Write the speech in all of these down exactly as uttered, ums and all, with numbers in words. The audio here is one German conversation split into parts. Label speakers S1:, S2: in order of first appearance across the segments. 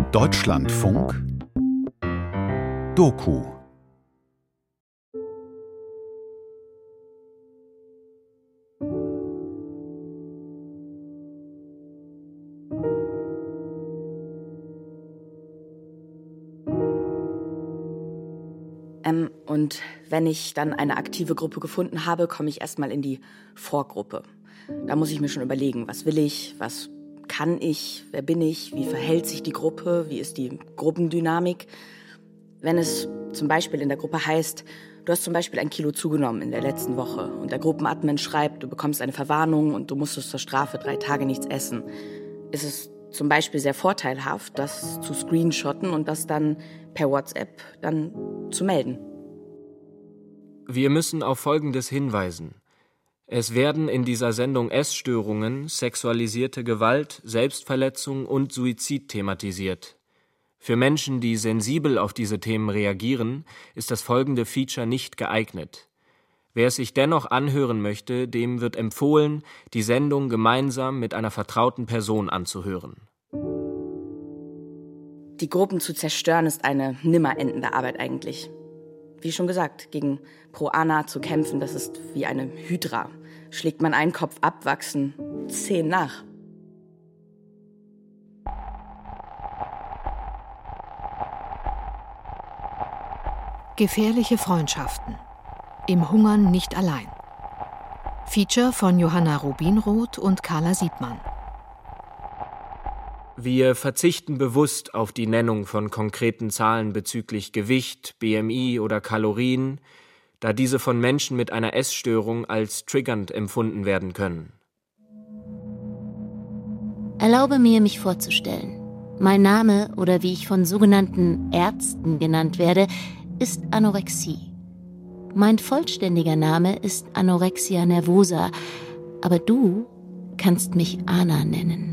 S1: Deutschlandfunk Doku.
S2: Ähm, und wenn ich dann eine aktive Gruppe gefunden habe, komme ich erstmal in die Vorgruppe. Da muss ich mir schon überlegen, was will ich, was kann ich, wer bin ich, wie verhält sich die Gruppe, wie ist die Gruppendynamik. Wenn es zum Beispiel in der Gruppe heißt, du hast zum Beispiel ein Kilo zugenommen in der letzten Woche und der Gruppenadmin schreibt, du bekommst eine Verwarnung und du musstest zur Strafe drei Tage nichts essen, ist es zum Beispiel sehr vorteilhaft, das zu screenshotten und das dann per WhatsApp dann zu melden.
S3: Wir müssen auf Folgendes hinweisen. Es werden in dieser Sendung Essstörungen, sexualisierte Gewalt, Selbstverletzung und Suizid thematisiert. Für Menschen, die sensibel auf diese Themen reagieren, ist das folgende Feature nicht geeignet. Wer es sich dennoch anhören möchte, dem wird empfohlen, die Sendung gemeinsam mit einer vertrauten Person anzuhören.
S2: Die Gruppen zu zerstören ist eine nimmer endende Arbeit eigentlich. Wie schon gesagt, gegen Pro-Ana zu kämpfen, das ist wie eine Hydra. Schlägt man einen Kopf ab, wachsen zehn nach.
S4: Gefährliche Freundschaften. Im Hungern nicht allein. Feature von Johanna Rubinroth und Carla Siebmann.
S3: Wir verzichten bewusst auf die Nennung von konkreten Zahlen bezüglich Gewicht, B M I oder Kalorien, da diese von Menschen mit einer Essstörung als triggernd empfunden werden können.
S5: Erlaube mir, mich vorzustellen. Mein Name, oder wie ich von sogenannten Ärzten genannt werde, ist Anorexie. Mein vollständiger Name ist Anorexia nervosa, aber du kannst mich Ana nennen.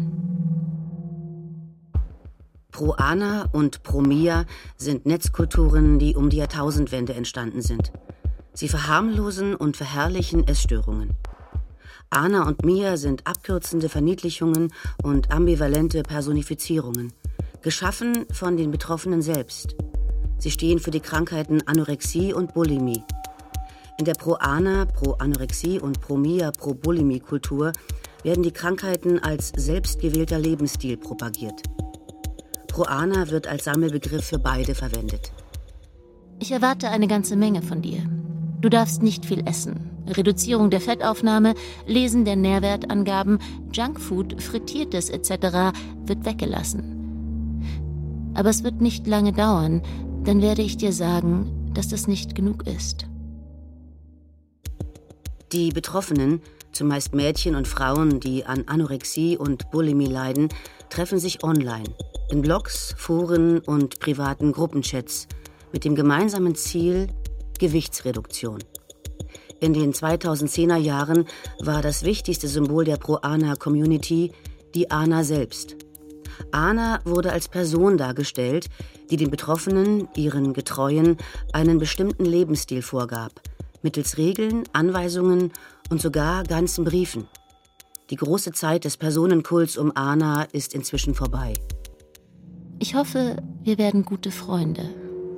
S6: Pro-Ana und Pro-Mia sind Netzkulturen, die um die Jahrtausendwende entstanden sind. Sie verharmlosen und verherrlichen Essstörungen. Ana und Mia sind abkürzende Verniedlichungen und ambivalente Personifizierungen, geschaffen von den Betroffenen selbst. Sie stehen für die Krankheiten Anorexie und Bulimie. In der Pro-Ana, Pro-Anorexie und Pro-Mia, Pro-Bulimie-Kultur werden die Krankheiten als selbstgewählter Lebensstil propagiert. Pro-Ana wird als Sammelbegriff für beide verwendet.
S5: Ich erwarte eine ganze Menge von dir. Du darfst nicht viel essen. Reduzierung der Fettaufnahme, Lesen der Nährwertangaben, Junkfood, Frittiertes et cetera wird weggelassen. Aber es wird nicht lange dauern, dann werde ich dir sagen, dass das nicht genug ist.
S6: Die Betroffenen, zumeist Mädchen und Frauen, die an Anorexie und Bulimie leiden, treffen sich online, in Blogs, Foren und privaten Gruppenchats mit dem gemeinsamen Ziel Gewichtsreduktion. In den zweitausendzehner Jahren war das wichtigste Symbol der Pro-Ana-Community die Ana selbst. Ana wurde als Person dargestellt, die den Betroffenen, ihren Getreuen, einen bestimmten Lebensstil vorgab, mittels Regeln, Anweisungen und sogar ganzen Briefen. Die große Zeit des Personenkults um Ana ist inzwischen vorbei.
S5: Ich hoffe, wir werden gute Freunde.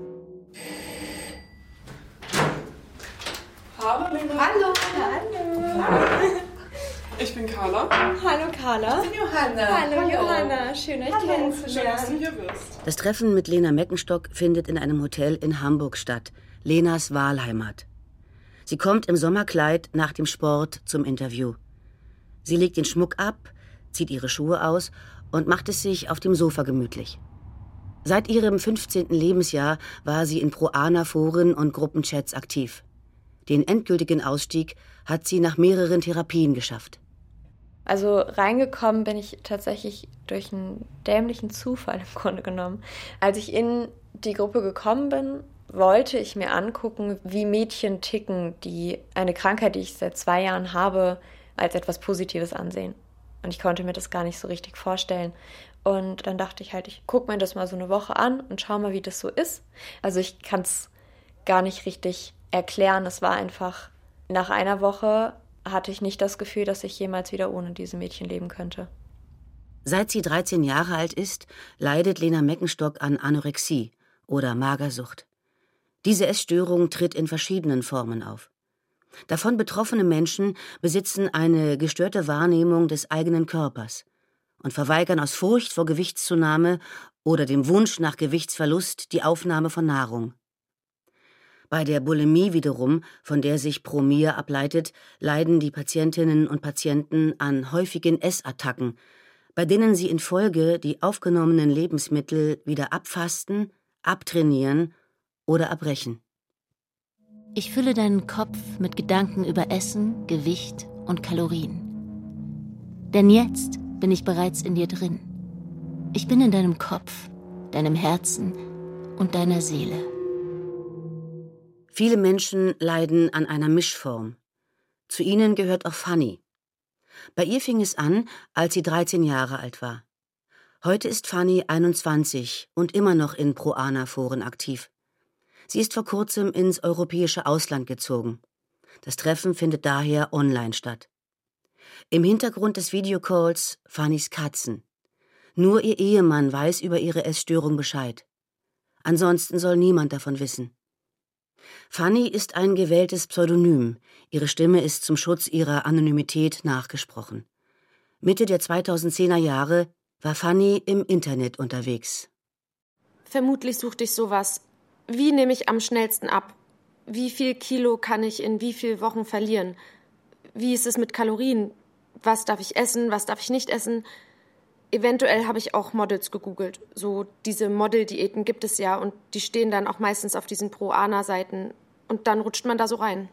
S7: Hallo, Lena.
S8: Hallo. Hallo.
S7: Ich bin Carla.
S8: Hallo, Carla.
S7: Ich bin Johanna.
S8: Hallo, Hallo. Johanna. Schön, euch kennenzulernen.
S7: Schön, dass du hier bist.
S6: Das Treffen mit Lena Meckenstock findet in einem Hotel in Hamburg statt, Lenas Wahlheimat. Sie kommt im Sommerkleid nach dem Sport zum Interview. Sie legt den Schmuck ab, zieht ihre Schuhe aus und macht es sich auf dem Sofa gemütlich. Seit ihrem fünfzehnten Lebensjahr war sie in Pro-Ana-Foren und Gruppenchats aktiv. Den endgültigen Ausstieg hat sie nach mehreren Therapien geschafft.
S8: Also reingekommen bin ich tatsächlich durch einen dämlichen Zufall im Grunde genommen. Als ich in die Gruppe gekommen bin, wollte ich mir angucken, wie Mädchen ticken, die eine Krankheit, die ich seit zwei Jahren habe, als etwas Positives ansehen. Und ich konnte mir das gar nicht so richtig vorstellen. Und dann dachte ich halt, ich gucke mir das mal so eine Woche an und schau mal, wie das so ist. Also ich kann es gar nicht richtig erklären. Es war einfach, nach einer Woche hatte ich nicht das Gefühl, dass ich jemals wieder ohne diese Mädchen leben könnte.
S6: Seit sie dreizehn Jahre alt ist, leidet Lena Meckenstock an Anorexie oder Magersucht. Diese Essstörung tritt in verschiedenen Formen auf. Davon betroffene Menschen besitzen eine gestörte Wahrnehmung des eigenen Körpers und verweigern aus Furcht vor Gewichtszunahme oder dem Wunsch nach Gewichtsverlust die Aufnahme von Nahrung. Bei der Bulimie wiederum, von der sich Promir ableitet, leiden die Patientinnen und Patienten an häufigen Essattacken, bei denen sie in Folge die aufgenommenen Lebensmittel wieder abfasten, abtrainieren oder abbrechen.
S5: Ich fülle deinen Kopf mit Gedanken über Essen, Gewicht und Kalorien. Denn jetzt bin ich bereits in dir drin. Ich bin in deinem Kopf, deinem Herzen und deiner Seele.
S6: Viele Menschen leiden an einer Mischform. Zu ihnen gehört auch Fanny. Bei ihr fing es an, als sie dreizehn Jahre alt war. Heute ist Fanny einundzwanzig und immer noch in Pro-Ana-Foren aktiv. Sie ist vor kurzem ins europäische Ausland gezogen. Das Treffen findet daher online statt. Im Hintergrund des Videocalls Fannys Katzen. Nur ihr Ehemann weiß über ihre Essstörung Bescheid. Ansonsten soll niemand davon wissen. Fanny ist ein gewähltes Pseudonym. Ihre Stimme ist zum Schutz ihrer Anonymität nachgesprochen. Mitte der zweitausendzehner Jahre war Fanny im Internet unterwegs.
S1: Vermutlich suchte ich sowas. Wie nehme ich am schnellsten ab? Wie viel Kilo kann ich in wie vielen Wochen verlieren? Wie ist es mit Kalorien? Was darf ich essen, was darf ich nicht essen? Eventuell habe ich auch Models gegoogelt. So diese Model-Diäten gibt es ja und die stehen dann auch meistens auf diesen Pro-Ana-Seiten. Und dann rutscht man da so rein.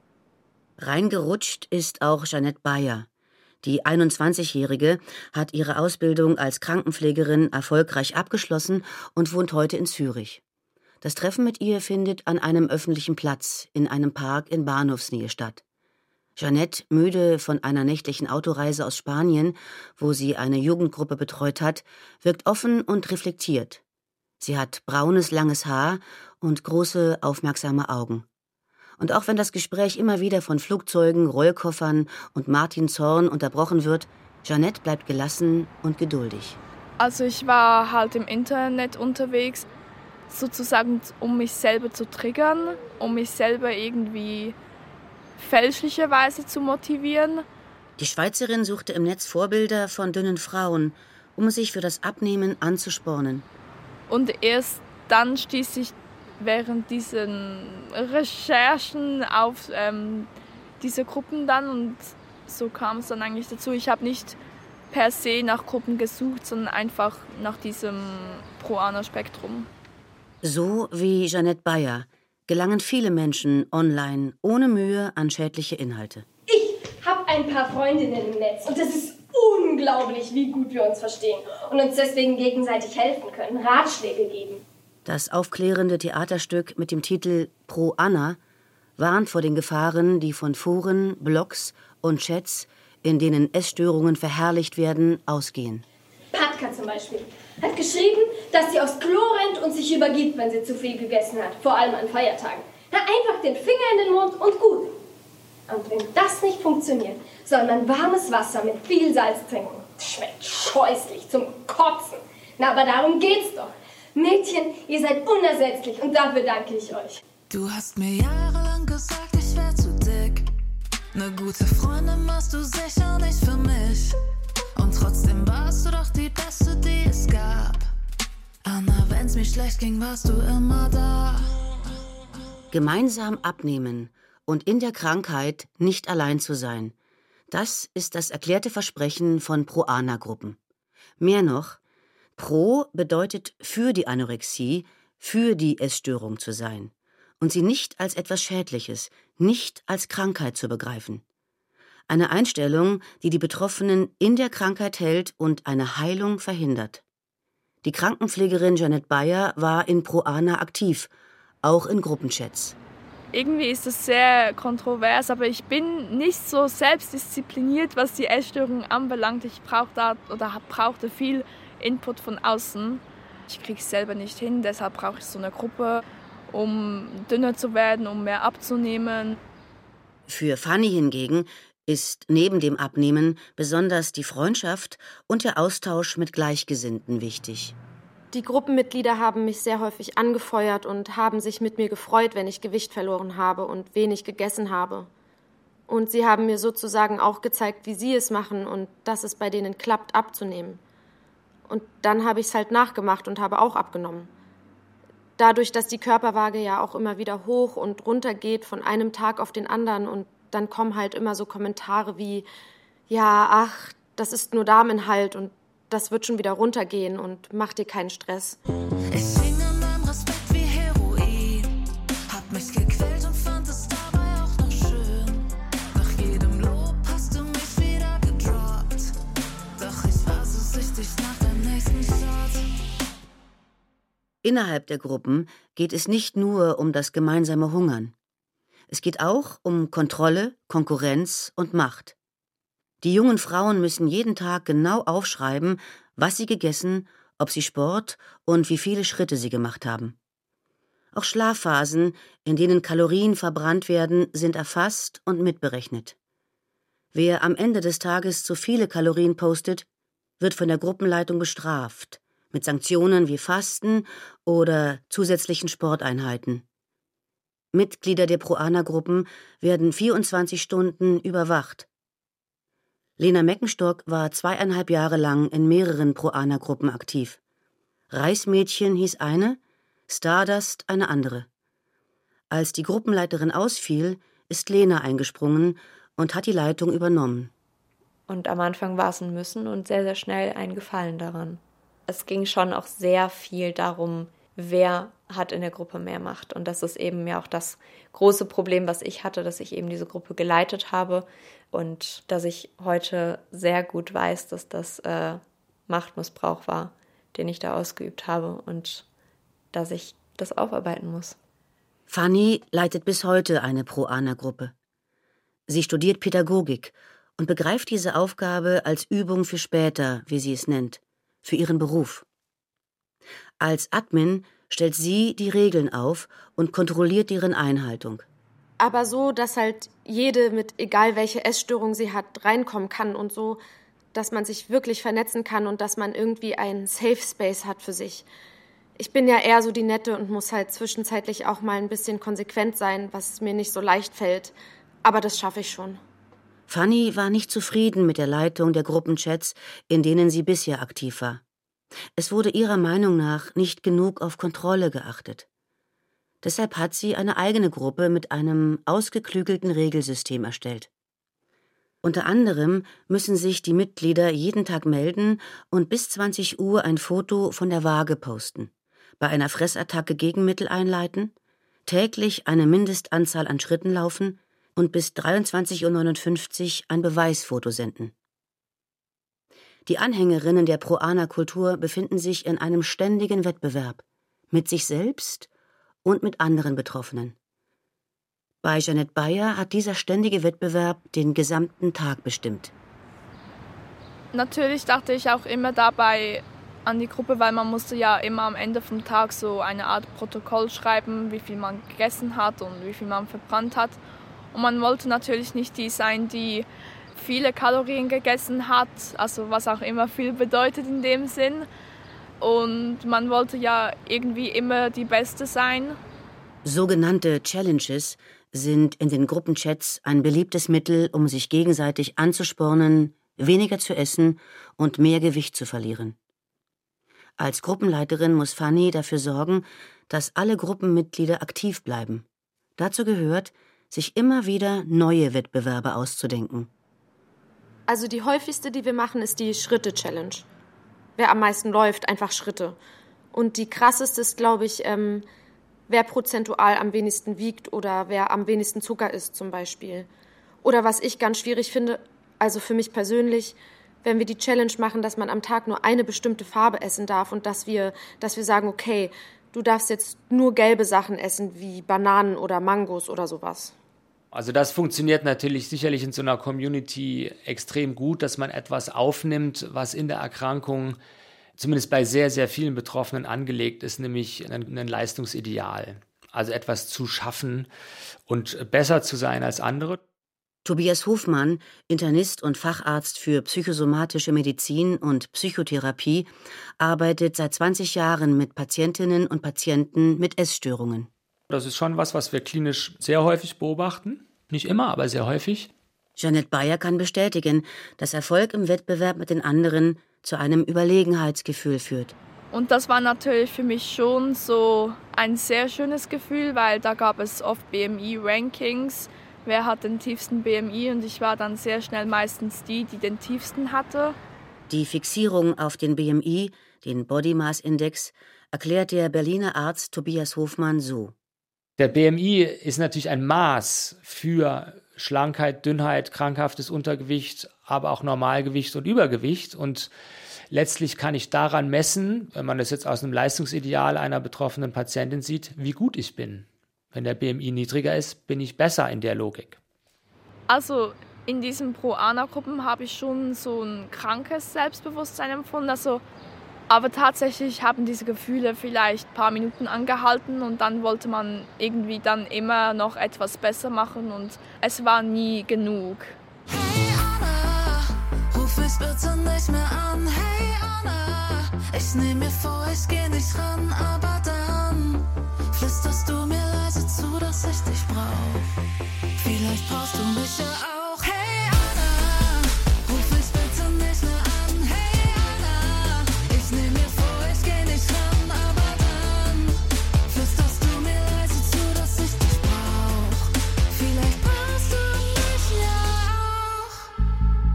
S6: Reingerutscht ist auch Jeanette Bayer. Die einundzwanzigjährige hat ihre Ausbildung als Krankenpflegerin erfolgreich abgeschlossen und wohnt heute in Zürich. Das Treffen mit ihr findet an einem öffentlichen Platz in einem Park in Bahnhofsnähe statt. Jeanette, müde von einer nächtlichen Autoreise aus Spanien, wo sie eine Jugendgruppe betreut hat, wirkt offen und reflektiert. Sie hat braunes, langes Haar und große, aufmerksame Augen. Und auch wenn das Gespräch immer wieder von Flugzeugen, Rollkoffern und Martin Zorn unterbrochen wird, Jeanette bleibt gelassen und geduldig.
S9: Also ich war halt im Internet unterwegs, sozusagen um mich selber zu triggern, um mich selber irgendwie fälschlicherweise zu motivieren.
S6: Die Schweizerin suchte im Netz Vorbilder von dünnen Frauen, um sich für das Abnehmen anzuspornen.
S9: Und erst dann stieß ich während diesen Recherchen auf ähm, diese Gruppen dann und so kam es dann eigentlich dazu. Ich habe nicht per se nach Gruppen gesucht, sondern einfach nach diesem Pro-Ana-Spektrum.
S6: So wie Jeanette Bayer gelangen viele Menschen online ohne Mühe an schädliche Inhalte.
S10: Ich habe ein paar Freundinnen im Netz und es ist unglaublich, wie gut wir uns verstehen und uns deswegen gegenseitig helfen können, Ratschläge geben.
S6: Das aufklärende Theaterstück mit dem Titel Pro-Ana warnt vor den Gefahren, die von Foren, Blogs und Chats, in denen Essstörungen verherrlicht werden, ausgehen.
S10: Patka zum Beispiel hat geschrieben, dass sie aufs Klo rennt und sich übergibt, wenn sie zu viel gegessen hat, vor allem an Feiertagen. Na, einfach den Finger in den Mund und gut. Und wenn das nicht funktioniert, soll man warmes Wasser mit viel Salz trinken. Das schmeckt scheußlich zum Kotzen. Na, aber darum geht's doch. Mädchen, ihr seid unersetzlich und dafür danke ich euch.
S11: Du hast mir jahrelang gesagt, ich wär zu dick. Eine gute Freundin warst du sicher nicht für mich. Und trotzdem warst du doch die Beste, die es gab. Anna, wenn's mir schlecht ging, warst du immer da.
S6: Gemeinsam abnehmen und in der Krankheit nicht allein zu sein. Das ist das erklärte Versprechen von Pro-Ana-Gruppen. Mehr noch, Pro bedeutet für die Anorexie, für die Essstörung zu sein und sie nicht als etwas Schädliches, nicht als Krankheit zu begreifen. Eine Einstellung, die die Betroffenen in der Krankheit hält und eine Heilung verhindert. Die Krankenpflegerin Jeanette Bayer war in Pro-Ana aktiv, auch in Gruppenchats.
S9: Irgendwie ist es sehr kontrovers, aber ich bin nicht so selbstdiszipliniert, was die Essstörung anbelangt. Ich brauchte oder brauchte viel Input von außen. Ich kriege es selber nicht hin, deshalb brauche ich so eine Gruppe, um dünner zu werden, um mehr abzunehmen.
S6: Für Fanny hingegen ist neben dem Abnehmen besonders die Freundschaft und der Austausch mit Gleichgesinnten wichtig.
S1: Die Gruppenmitglieder haben mich sehr häufig angefeuert und haben sich mit mir gefreut, wenn ich Gewicht verloren habe und wenig gegessen habe. Und sie haben mir sozusagen auch gezeigt, wie sie es machen und dass es bei denen klappt, abzunehmen. Und dann habe ich es halt nachgemacht und habe auch abgenommen. Dadurch, dass die Körperwaage ja auch immer wieder hoch und runter geht von einem Tag auf den anderen und dann kommen halt immer so Kommentare wie, ja, ach, das ist nur Darminhalt und das wird schon wieder runtergehen und mach dir keinen Stress.
S11: Ich hing an deinem Respekt wie Heroin, hab mich gequält und fand es dabei auch noch schön. Nach jedem Lob hast du mich wieder gedroppt, doch ich war so süchtig nach dem nächsten Shot.
S6: Innerhalb der Gruppen geht es nicht nur um das gemeinsame Hungern. Es geht auch um Kontrolle, Konkurrenz und Macht. Die jungen Frauen müssen jeden Tag genau aufschreiben, was sie gegessen, ob sie Sport und wie viele Schritte sie gemacht haben. Auch Schlafphasen, in denen Kalorien verbrannt werden, sind erfasst und mitberechnet. Wer am Ende des Tages zu viele Kalorien postet, wird von der Gruppenleitung bestraft, mit Sanktionen wie Fasten oder zusätzlichen Sporteinheiten. Mitglieder der Pro-Ana-Gruppen werden vierundzwanzig Stunden überwacht. Lena Meckenstock war zweieinhalb Jahre lang in mehreren Pro-Ana-Gruppen aktiv. Reismädchen hieß eine, Stardust eine andere. Als die Gruppenleiterin ausfiel, ist Lena eingesprungen und hat die Leitung übernommen.
S8: Und am Anfang war es ein Müssen und sehr, sehr schnell ein Gefallen daran. Es ging schon auch sehr viel darum, wer hat in der Gruppe mehr Macht. Und das ist eben ja auch das große Problem, was ich hatte, dass ich eben diese Gruppe geleitet habe und dass ich heute sehr gut weiß, dass das äh, Machtmissbrauch war, den ich da ausgeübt habe und dass ich das aufarbeiten muss.
S6: Fanny leitet bis heute eine Pro-Ana-Gruppe. Sie studiert Pädagogik und begreift diese Aufgabe als Übung für später, wie sie es nennt, für ihren Beruf. Als Admin stellt sie die Regeln auf und kontrolliert deren Einhaltung.
S1: Aber so, dass halt jede mit egal welche Essstörung sie hat, reinkommen kann und so, dass man sich wirklich vernetzen kann und dass man irgendwie einen Safe Space hat für sich. Ich bin ja eher so die Nette und muss halt zwischenzeitlich auch mal ein bisschen konsequent sein, was mir nicht so leicht fällt. Aber das schaffe ich schon.
S6: Fanny war nicht zufrieden mit der Leitung der Gruppenchats, in denen sie bisher aktiv war. Es wurde ihrer Meinung nach nicht genug auf Kontrolle geachtet. Deshalb hat sie eine eigene Gruppe mit einem ausgeklügelten Regelsystem erstellt. Unter anderem müssen sich die Mitglieder jeden Tag melden und bis zwanzig Uhr ein Foto von der Waage posten, bei einer Fressattacke Gegenmittel einleiten, täglich eine Mindestanzahl an Schritten laufen und bis dreiundzwanzig Uhr neunundfünfzig ein Beweisfoto senden. Die Anhängerinnen der Pro-Ana-Kultur befinden sich in einem ständigen Wettbewerb mit sich selbst und mit anderen Betroffenen. Bei Jeanette Bayer hat dieser ständige Wettbewerb den gesamten Tag bestimmt.
S9: Natürlich dachte ich auch immer dabei an die Gruppe, weil man musste ja immer am Ende vom Tag so eine Art Protokoll schreiben, wie viel man gegessen hat und wie viel man verbrannt hat. Und man wollte natürlich nicht die sein, die viele Kalorien gegessen hat, also was auch immer viel bedeutet in dem Sinn. Und man wollte ja irgendwie immer die Beste sein.
S6: Sogenannte Challenges sind in den Gruppenchats ein beliebtes Mittel, um sich gegenseitig anzuspornen, weniger zu essen und mehr Gewicht zu verlieren. Als Gruppenleiterin muss Fanny dafür sorgen, dass alle Gruppenmitglieder aktiv bleiben. Dazu gehört, sich immer wieder neue Wettbewerbe auszudenken.
S1: Also die häufigste, die wir machen, ist die Schritte-Challenge. Wer am meisten läuft, einfach Schritte. Und die krasseste ist, glaube ich, ähm, wer prozentual am wenigsten wiegt oder wer am wenigsten Zucker isst zum Beispiel. Oder was ich ganz schwierig finde, also für mich persönlich, wenn wir die Challenge machen, dass man am Tag nur eine bestimmte Farbe essen darf und dass wir, dass wir sagen, okay, du darfst jetzt nur gelbe Sachen essen, wie Bananen oder Mangos oder sowas.
S12: Also das funktioniert natürlich sicherlich in so einer Community extrem gut, dass man etwas aufnimmt, was in der Erkrankung zumindest bei sehr, sehr vielen Betroffenen angelegt ist, nämlich ein, ein Leistungsideal. Also etwas zu schaffen und besser zu sein als andere.
S6: Tobias Hofmann, Internist und Facharzt für psychosomatische Medizin und Psychotherapie, arbeitet seit zwanzig Jahren mit Patientinnen und Patienten mit Essstörungen.
S12: Das ist schon was, was wir klinisch sehr häufig beobachten. Nicht immer, aber sehr häufig.
S6: Jeanette Bayer kann bestätigen, dass Erfolg im Wettbewerb mit den anderen zu einem Überlegenheitsgefühl führt.
S9: Und das war natürlich für mich schon so ein sehr schönes Gefühl, weil da gab es oft B M I-Rankings. Wer hat den tiefsten B M I? Und ich war dann sehr schnell meistens die, die den tiefsten hatte.
S6: Die Fixierung auf den B M I, den Body Mass Index, erklärt der Berliner Arzt Tobias Hofmann so.
S12: Der B M I ist natürlich ein Maß für Schlankheit, Dünnheit, krankhaftes Untergewicht, aber auch Normalgewicht und Übergewicht. Und letztlich kann ich daran messen, wenn man das jetzt aus einem Leistungsideal einer betroffenen Patientin sieht, wie gut ich bin. Wenn der B M I niedriger ist, bin ich besser in der Logik.
S9: Also in diesen Pro-Ana-Gruppen habe ich schon so ein krankes Selbstbewusstsein empfunden. Also, aber tatsächlich haben diese Gefühle vielleicht ein paar Minuten angehalten und dann wollte man irgendwie dann immer noch etwas besser machen und es war nie genug.
S11: Hey Anna, ruf mich bitte nicht mehr an. Hey Anna, ich nehm mir vor, ich geh nicht ran, aber dann flüsterst du mir leise zu, dass ich dich brauch. Vielleicht brauchst du mich ja auch. Hey Anna, ruf mich bitte nicht mehr an. Hey Anna, ich nehm mir vor, ich geh nicht ran, aber dann flüsterst du mir leise zu, dass ich dich brauch. Vielleicht brauchst du mich ja auch.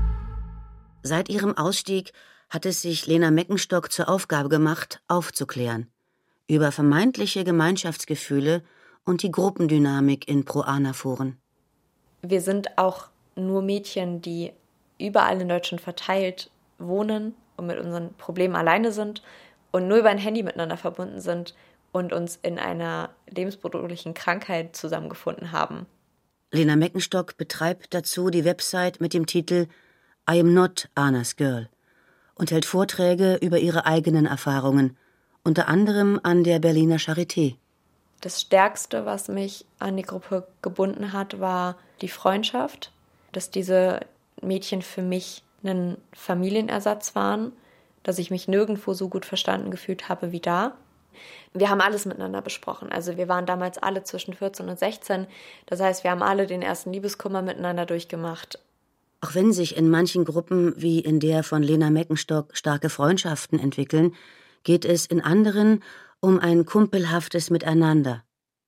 S6: Seit ihrem Ausstieg hat es sich Lena Meckenstock zur Aufgabe gemacht, aufzuklären über vermeintliche Gemeinschaftsgefühle und die Gruppendynamik in Pro-Ana-Foren.
S8: Wir sind auch nur Mädchen, die überall in Deutschland verteilt wohnen und mit unseren Problemen alleine sind und nur über ein Handy miteinander verbunden sind und uns in einer lebensbedrohlichen Krankheit zusammengefunden haben.
S6: Lena Meckenstock betreibt dazu die Website mit dem Titel I am not Anna's Girl und hält Vorträge über ihre eigenen Erfahrungen, unter anderem an der Berliner Charité.
S8: Das Stärkste, was mich an die Gruppe gebunden hat, war die Freundschaft, dass diese Mädchen für mich ein Familienersatz waren, dass ich mich nirgendwo so gut verstanden gefühlt habe wie da. Wir haben alles miteinander besprochen. Also wir waren damals alle zwischen vierzehn und sechzehn. Das heißt, wir haben alle den ersten Liebeskummer miteinander durchgemacht.
S6: Auch wenn sich in manchen Gruppen wie in der von Lena Meckenstock starke Freundschaften entwickeln, geht es in anderen um ein kumpelhaftes Miteinander.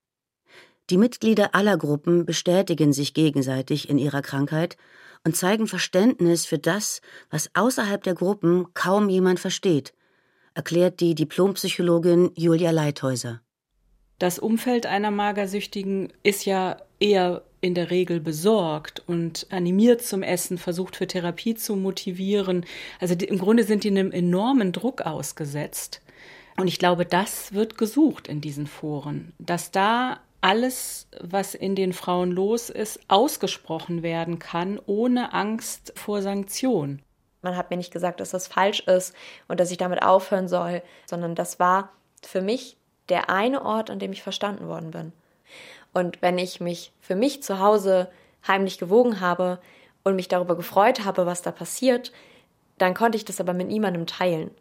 S6: Die Mitglieder aller Gruppen bestätigen sich gegenseitig in ihrer Krankheit und zeigen Verständnis für das, was außerhalb der Gruppen kaum jemand versteht, erklärt die Diplompsychologin Julia Leithäuser.
S13: Das Umfeld einer Magersüchtigen ist ja eher in der Regel besorgt und animiert zum Essen, versucht für Therapie zu motivieren. Also die, im Grunde sind die einem enormen Druck ausgesetzt. Und ich glaube, das wird gesucht in diesen Foren, dass da alles, was in den Frauen los ist, ausgesprochen werden kann, ohne Angst vor Sanktion.
S8: Man hat mir nicht gesagt, dass das falsch ist und dass ich damit aufhören soll, sondern das war für mich der eine Ort, an dem ich verstanden worden bin. Und wenn ich mich für mich zu Hause heimlich gewogen habe und mich darüber gefreut habe, was da passiert, dann konnte ich das aber mit niemandem teilen.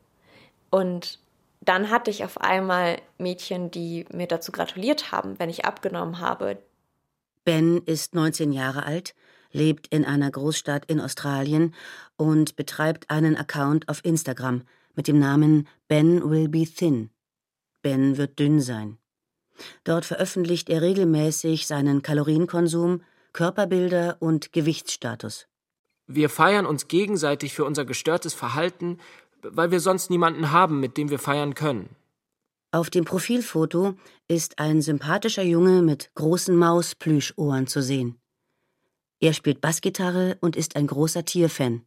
S8: Und dann hatte ich auf einmal Mädchen, die mir dazu gratuliert haben, wenn ich abgenommen habe.
S6: Ben ist neunzehn Jahre alt, lebt in einer Großstadt in Australien und betreibt einen Account auf Instagram mit dem Namen Ben will be thin. Ben wird dünn sein. Dort veröffentlicht er regelmäßig seinen Kalorienkonsum, Körperbilder und Gewichtsstatus.
S3: Wir feiern uns gegenseitig für unser gestörtes Verhalten, weil wir sonst niemanden haben, mit dem wir feiern können.
S6: Auf dem Profilfoto ist ein sympathischer Junge mit großen Mausplüschohren zu sehen. Er spielt Bassgitarre und ist ein großer Tierfan.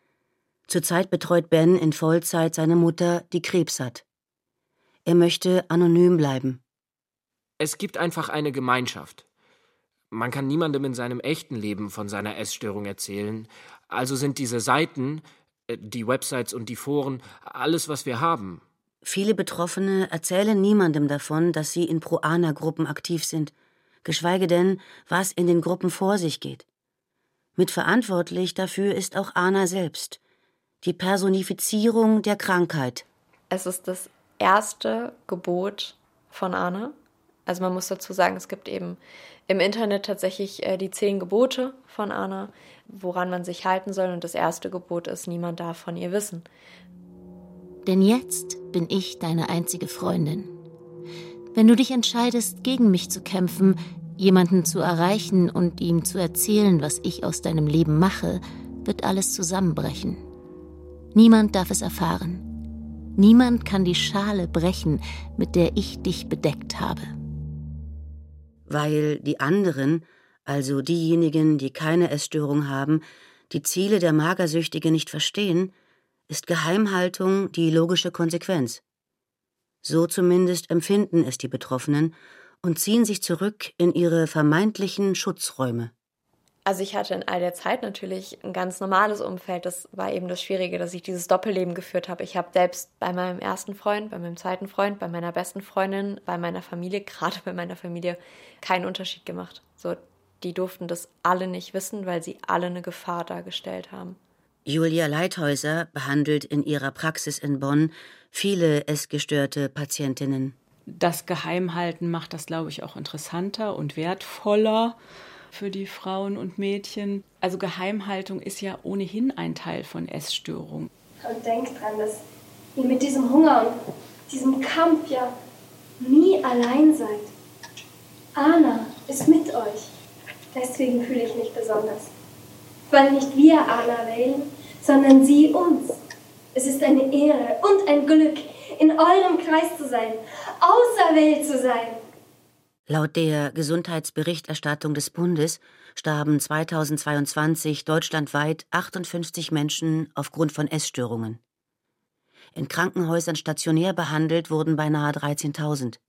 S6: Zurzeit betreut Ben in Vollzeit seine Mutter, die Krebs hat. Er möchte anonym bleiben.
S3: Es gibt einfach eine Gemeinschaft. Man kann niemandem in seinem echten Leben von seiner Essstörung erzählen. Also sind diese Seiten, die Websites und die Foren, alles, was wir haben.
S6: Viele Betroffene erzählen niemandem davon, dass sie in Pro-Ana-Gruppen aktiv sind, geschweige denn, was in den Gruppen vor sich geht. Mitverantwortlich dafür ist auch Ana selbst, die Personifizierung der Krankheit.
S8: Es ist das erste Gebot von Ana. Also man muss dazu sagen, es gibt eben im Internet tatsächlich äh, die zehn Gebote von Ana, woran man sich halten soll. Und das erste Gebot ist, niemand darf von ihr wissen.
S5: Denn jetzt bin ich deine einzige Freundin. Wenn du dich entscheidest, gegen mich zu kämpfen, jemanden zu erreichen und ihm zu erzählen, was ich aus deinem Leben mache, wird alles zusammenbrechen. Niemand darf es erfahren. Niemand kann die Schale brechen, mit der ich dich bedeckt habe.
S6: Weil die anderen, also diejenigen, die keine Essstörung haben, die Ziele der Magersüchtigen nicht verstehen, ist Geheimhaltung die logische Konsequenz. So zumindest empfinden es die Betroffenen und ziehen sich zurück in ihre vermeintlichen Schutzräume.
S8: Also ich hatte in all der Zeit natürlich ein ganz normales Umfeld. Das war eben das Schwierige, dass ich dieses Doppelleben geführt habe. Ich habe selbst bei meinem ersten Freund, bei meinem zweiten Freund, bei meiner besten Freundin, bei meiner Familie, gerade bei meiner Familie, keinen Unterschied gemacht. So, die durften das alle nicht wissen, weil sie alle eine Gefahr dargestellt haben.
S6: Julia Leithäuser behandelt in ihrer Praxis in Bonn viele essgestörte Patientinnen.
S13: Das Geheimhalten macht das, glaube ich, auch interessanter und wertvoller für die Frauen und Mädchen. Also Geheimhaltung ist ja ohnehin ein Teil von Essstörung.
S10: Und denkt dran, dass ihr mit diesem Hunger und diesem Kampf ja nie allein seid. Ana ist mit euch. Deswegen fühle ich mich besonders. Weil nicht wir Ana wählen, sondern sie uns. Es ist eine Ehre und ein Glück, in eurem Kreis zu sein, auserwählt zu sein.
S6: Laut der Gesundheitsberichterstattung des Bundes starben zweitausendzweiundzwanzig deutschlandweit achtundfünfzig Menschen aufgrund von Essstörungen. In Krankenhäusern stationär behandelt wurden beinahe dreizehntausend.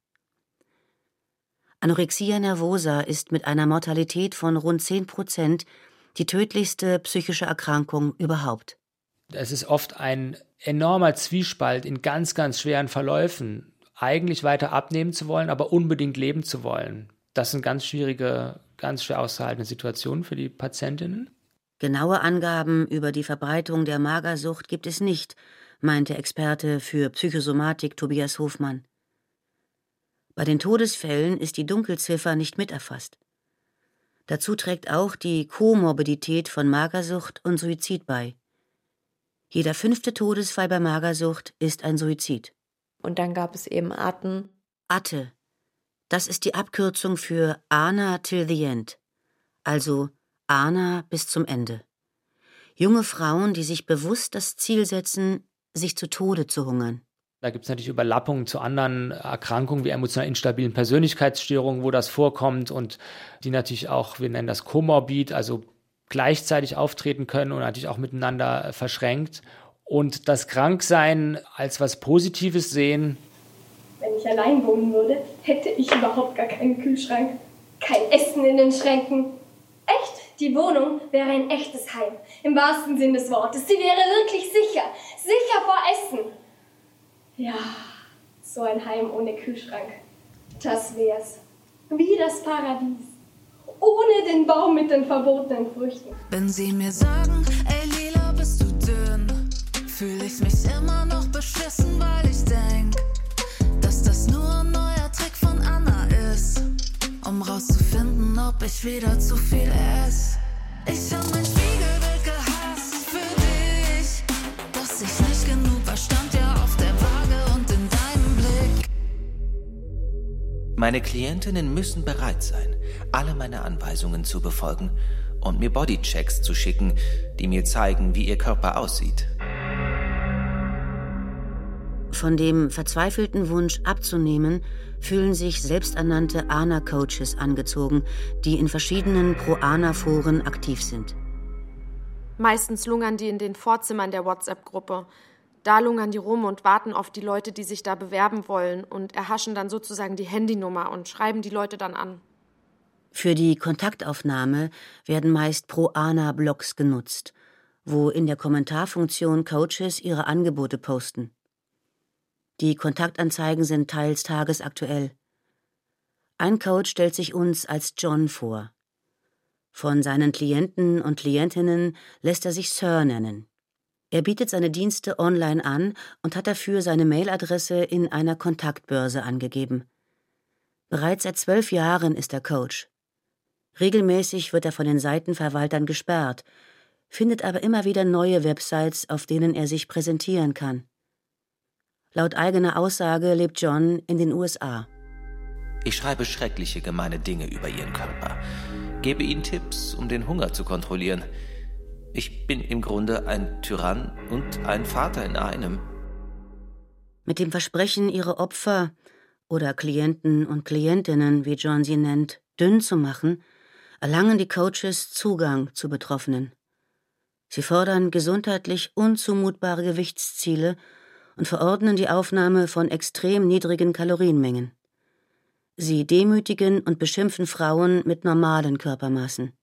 S6: Anorexia nervosa ist mit einer Mortalität von rund zehn Prozent die tödlichste psychische Erkrankung überhaupt.
S12: Es ist oft ein enormer Zwiespalt in ganz, ganz schweren Verläufen, eigentlich weiter abnehmen zu wollen, aber unbedingt leben zu wollen. Das sind ganz schwierige, ganz schwer auszuhaltende Situationen für die Patientinnen.
S6: Genaue Angaben über die Verbreitung der Magersucht gibt es nicht, meinte Experte für Psychosomatik Tobias Hofmann. Bei den Todesfällen ist die Dunkelziffer nicht miterfasst. Dazu trägt auch die Komorbidität von Magersucht und Suizid bei. Jeder fünfte Todesfall bei Magersucht ist ein Suizid.
S8: Und dann gab es eben Atten.
S6: Atte, das ist die Abkürzung für Ana till the end, also Ana bis zum Ende. Junge Frauen, die sich bewusst das Ziel setzen, sich zu Tode zu hungern.
S12: Da gibt es natürlich Überlappungen zu anderen Erkrankungen wie emotional instabilen Persönlichkeitsstörungen, wo das vorkommt und die natürlich auch, wir nennen das komorbid, also gleichzeitig auftreten können und natürlich auch miteinander verschränkt. Und das Kranksein als was Positives sehen.
S10: Wenn ich allein wohnen würde, hätte ich überhaupt gar keinen Kühlschrank. Kein Essen in den Schränken. Echt? Die Wohnung wäre ein echtes Heim. Im wahrsten Sinn des Wortes. Sie wäre wirklich sicher. Sicher vor Essen. Ja, so ein Heim ohne Kühlschrank. Das wär's. Wie das Paradies. Ohne den Baum mit den verbotenen Früchten.
S11: Wenn sie mir sagen, ey Lila, bist du dünn, fühl ich mich immer noch beschissen, weil ich denk, dass das nur ein neuer Trick von Ana ist, um rauszufinden, ob ich wieder zu viel esse. Ich hab mein Spiegelbild gehasst für dich, dass ich nicht genug war, stand ja auf der Waage und in deinem Blick.
S14: Meine Klientinnen müssen bereit sein, alle meine Anweisungen zu befolgen und mir Bodychecks zu schicken, die mir zeigen, wie ihr Körper aussieht.
S6: Von dem verzweifelten Wunsch abzunehmen, fühlen sich selbsternannte Ana-Coaches angezogen, die in verschiedenen Pro-Ana-Foren aktiv sind.
S1: Meistens lungern die in den Vorzimmern der WhatsApp-Gruppe. Da lungern die rum und warten auf die Leute, die sich da bewerben wollen und erhaschen dann sozusagen die Handynummer und schreiben die Leute dann an.
S6: Für die Kontaktaufnahme werden meist Pro-Ana-Blogs genutzt, wo in der Kommentarfunktion Coaches ihre Angebote posten. Die Kontaktanzeigen sind teils tagesaktuell. Ein Coach stellt sich uns als John vor. Von seinen Klienten und Klientinnen lässt er sich Sir nennen. Er bietet seine Dienste online an und hat dafür seine Mailadresse in einer Kontaktbörse angegeben. Bereits seit zwölf Jahren ist er Coach. Regelmäßig wird er von den Seitenverwaltern gesperrt, findet aber immer wieder neue Websites, auf denen er sich präsentieren kann. Laut eigener Aussage lebt John in den U S A.
S14: Ich schreibe schreckliche, gemeine Dinge über ihren Körper, gebe ihnen Tipps, um den Hunger zu kontrollieren. Ich bin im Grunde ein Tyrann und ein Vater in einem.
S6: Mit dem Versprechen, ihre Opfer oder Klienten und Klientinnen, wie John sie nennt, dünn zu machen, erlangen die Coaches Zugang zu Betroffenen. Sie fordern gesundheitlich unzumutbare Gewichtsziele und verordnen die Aufnahme von extrem niedrigen Kalorienmengen. Sie demütigen und beschimpfen Frauen mit normalen Körpermaßen.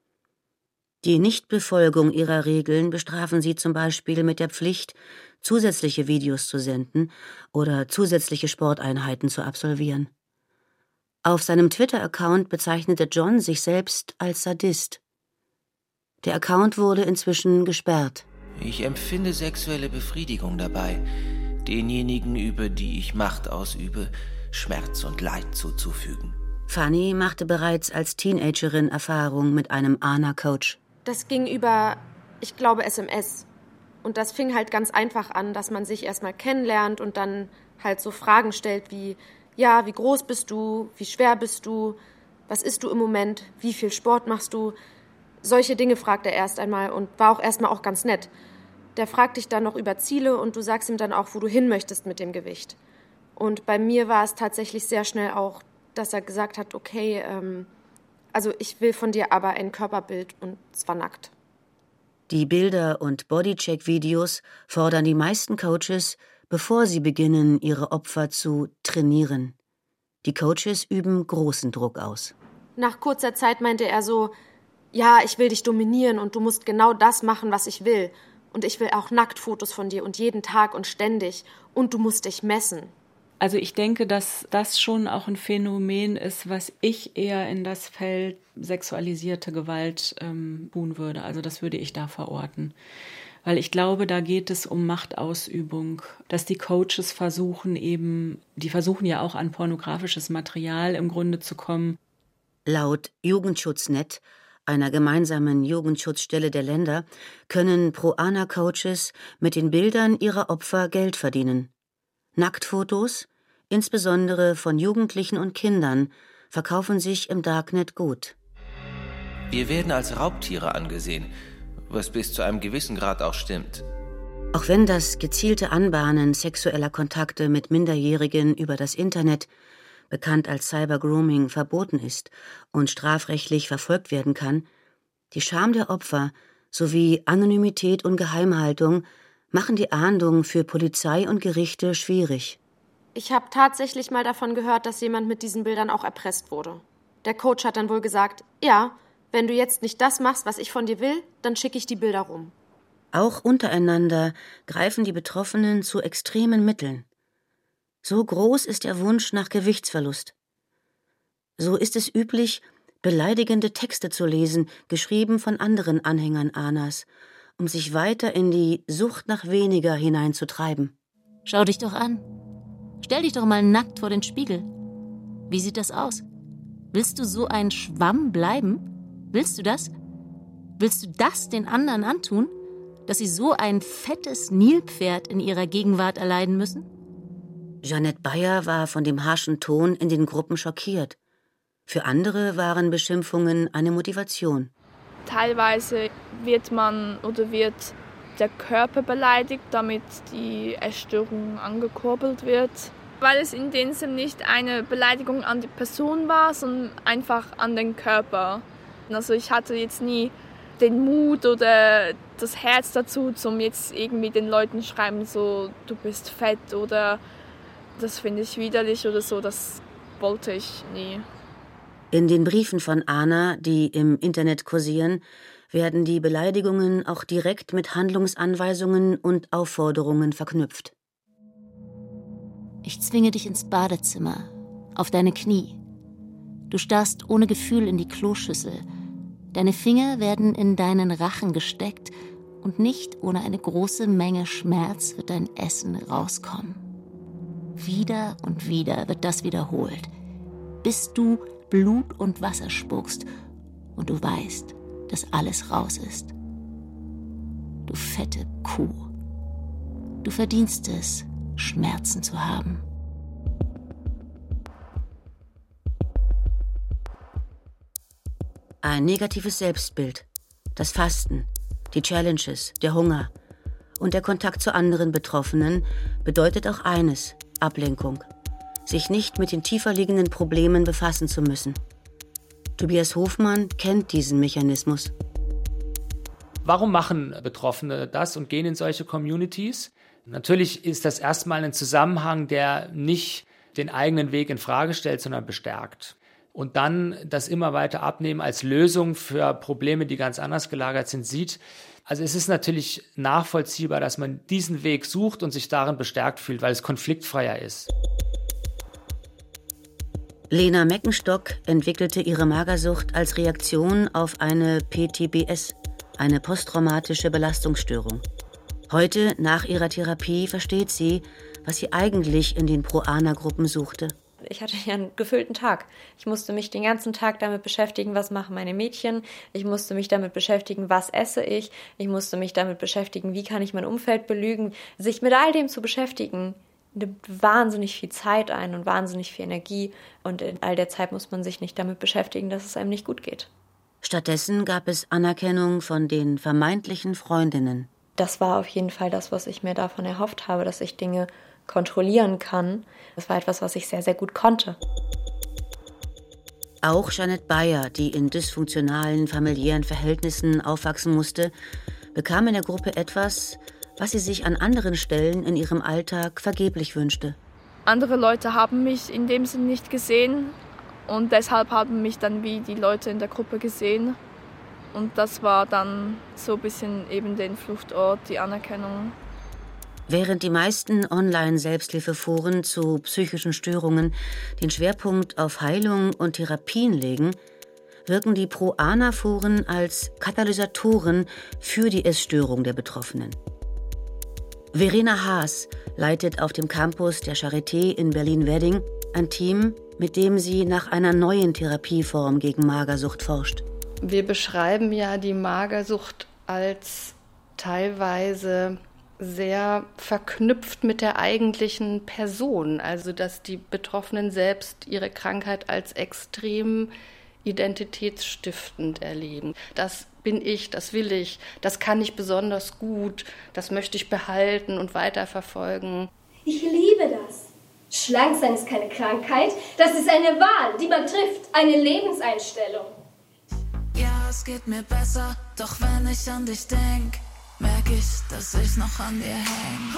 S6: Die Nichtbefolgung ihrer Regeln bestrafen sie zum Beispiel mit der Pflicht, zusätzliche Videos zu senden oder zusätzliche Sporteinheiten zu absolvieren. Auf seinem Twitter-Account bezeichnete John sich selbst als Sadist. Der Account wurde inzwischen gesperrt.
S14: Ich empfinde sexuelle Befriedigung dabei, denjenigen, über die ich Macht ausübe, Schmerz und Leid zuzufügen.
S6: Fanny machte bereits als Teenagerin Erfahrung mit einem A N A-Coach.
S1: Das ging über, ich glaube, S M S. Und das fing halt ganz einfach an, dass man sich erstmal kennenlernt und dann halt so Fragen stellt wie, ja, wie groß bist du, wie schwer bist du, was isst du im Moment, wie viel Sport machst du? Solche Dinge fragt er erst einmal und war auch erstmal auch ganz nett. Der fragt dich dann noch über Ziele und du sagst ihm dann auch, wo du hin möchtest mit dem Gewicht. Und bei mir war es tatsächlich sehr schnell auch, dass er gesagt hat, okay, ähm, also ich will von dir aber ein Körperbild und zwar nackt.
S6: Die Bilder- und Bodycheck-Videos fordern die meisten Coaches, bevor sie beginnen, ihre Opfer zu trainieren. Die Coaches üben großen Druck aus.
S1: Nach kurzer Zeit meinte er so, ja, ich will dich dominieren und du musst genau das machen, was ich will. Und ich will auch Nacktfotos von dir und jeden Tag und ständig. Und du musst dich messen.
S13: Also ich denke, dass das schon auch ein Phänomen ist, was ich eher in das Feld sexualisierte Gewalt ähm, tun würde. Also das würde ich da verorten. Weil ich glaube, da geht es um Machtausübung, dass die Coaches versuchen eben, die versuchen ja auch an pornografisches Material im Grunde zu kommen.
S6: Laut Jugendschutznet, einer gemeinsamen Jugendschutzstelle der Länder, können Pro-A N A-Coaches mit den Bildern ihrer Opfer Geld verdienen. Nacktfotos, insbesondere von Jugendlichen und Kindern, verkaufen sich im Darknet gut.
S14: Wir werden als Raubtiere angesehen, was bis zu einem gewissen Grad auch stimmt.
S6: Auch wenn das gezielte Anbahnen sexueller Kontakte mit Minderjährigen über das Internet, bekannt als Cybergrooming, verboten ist und strafrechtlich verfolgt werden kann, die Scham der Opfer sowie Anonymität und Geheimhaltung machen die Ahndung für Polizei und Gerichte schwierig.
S1: Ich habe tatsächlich mal davon gehört, dass jemand mit diesen Bildern auch erpresst wurde. Der Coach hat dann wohl gesagt, ja, wenn du jetzt nicht das machst, was ich von dir will, dann schicke ich die Bilder rum.
S6: Auch untereinander greifen die Betroffenen zu extremen Mitteln. So groß ist der Wunsch nach Gewichtsverlust. So ist es üblich, beleidigende Texte zu lesen, geschrieben von anderen Anhängern Anas, um sich weiter in die Sucht nach weniger hineinzutreiben.
S5: Schau dich doch an. Stell dich doch mal nackt vor den Spiegel. Wie sieht das aus? Willst du so ein Schwamm bleiben? Willst du das? Willst du das den anderen antun? Dass sie so ein fettes Nilpferd in ihrer Gegenwart erleiden müssen?
S6: Jeanette Bayer war von dem harschen Ton in den Gruppen schockiert. Für andere waren Beschimpfungen eine Motivation.
S9: Teilweise wird man oder wird der Körper beleidigt, damit die Essstörung angekurbelt wird. Weil es in dem Sinne nicht eine Beleidigung an die Person war, sondern einfach an den Körper. Also ich hatte jetzt nie den Mut oder das Herz dazu, zum jetzt irgendwie den Leuten schreiben, so du bist fett oder das finde ich widerlich oder so. Das wollte ich nie.
S6: In den Briefen von Ana, die im Internet kursieren, werden die Beleidigungen auch direkt mit Handlungsanweisungen und Aufforderungen verknüpft.
S5: Ich zwinge dich ins Badezimmer, auf deine Knie. Du starrst ohne Gefühl in die Kloschüssel. Deine Finger werden in deinen Rachen gesteckt und nicht ohne eine große Menge Schmerz wird dein Essen rauskommen. Wieder und wieder wird das wiederholt, bis du Blut und Wasser spuckst und du weißt, dass alles raus ist. Du fette Kuh. Du verdienst es, Schmerzen zu haben.
S6: Ein negatives Selbstbild, das Fasten, die Challenges, der Hunger und der Kontakt zu anderen Betroffenen bedeutet auch eines: Ablenkung. Sich nicht mit den tiefer liegenden Problemen befassen zu müssen. Tobias Hofmann kennt diesen Mechanismus.
S12: Warum machen Betroffene das und gehen in solche Communities? Natürlich ist das erstmal ein Zusammenhang, der nicht den eigenen Weg in Frage stellt, sondern bestärkt. Und dann das immer weiter abnehmen als Lösung für Probleme, die ganz anders gelagert sind, sieht. Also es ist natürlich nachvollziehbar, dass man diesen Weg sucht und sich darin bestärkt fühlt, weil es konfliktfreier ist.
S6: Lena Meckenstock entwickelte ihre Magersucht als Reaktion auf eine P T B S, eine posttraumatische Belastungsstörung. Heute, nach ihrer Therapie, versteht sie, was sie eigentlich in den Pro-Ana-Gruppen suchte.
S8: Ich hatte ja einen gefüllten Tag. Ich musste mich den ganzen Tag damit beschäftigen, was machen meine Mädchen. Ich musste mich damit beschäftigen, was esse ich. Ich musste mich damit beschäftigen, wie kann ich mein Umfeld belügen. Sich mit all dem zu beschäftigen, nimmt wahnsinnig viel Zeit ein und wahnsinnig viel Energie. Und in all der Zeit muss man sich nicht damit beschäftigen, dass es einem nicht gut geht.
S6: Stattdessen gab es Anerkennung von den vermeintlichen Freundinnen.
S8: Das war auf jeden Fall das, was ich mir davon erhofft habe, dass ich Dinge kontrollieren kann. Das war etwas, was ich sehr, sehr gut konnte.
S6: Auch Jeanette Bayer, die in dysfunktionalen familiären Verhältnissen aufwachsen musste, bekam in der Gruppe etwas, was sie sich an anderen Stellen in ihrem Alltag vergeblich wünschte.
S9: Andere Leute haben mich in dem Sinn nicht gesehen und deshalb haben mich dann wie die Leute in der Gruppe gesehen. Und das war dann so ein bisschen eben den Fluchtort, die Anerkennung.
S6: Während die meisten Online-Selbsthilfeforen zu psychischen Störungen den Schwerpunkt auf Heilung und Therapien legen, wirken die Pro-Ana-Foren als Katalysatoren für die Essstörung der Betroffenen. Verena Haas leitet auf dem Campus der Charité in Berlin-Wedding ein Team, mit dem sie nach einer neuen Therapieform gegen Magersucht forscht.
S15: Wir beschreiben ja die Magersucht als teilweise sehr verknüpft mit der eigentlichen Person. Also dass die Betroffenen selbst ihre Krankheit als extrem identitätsstiftend erleben. Das bin ich, das will ich, das kann ich besonders gut, das möchte ich behalten und weiterverfolgen.
S10: Ich liebe das. Schlank sein ist keine Krankheit, das ist eine Wahl, die man trifft, eine Lebenseinstellung.
S11: Ja, es geht mir besser, doch wenn ich an dich denk, merk ich, dass ich noch an dir häng.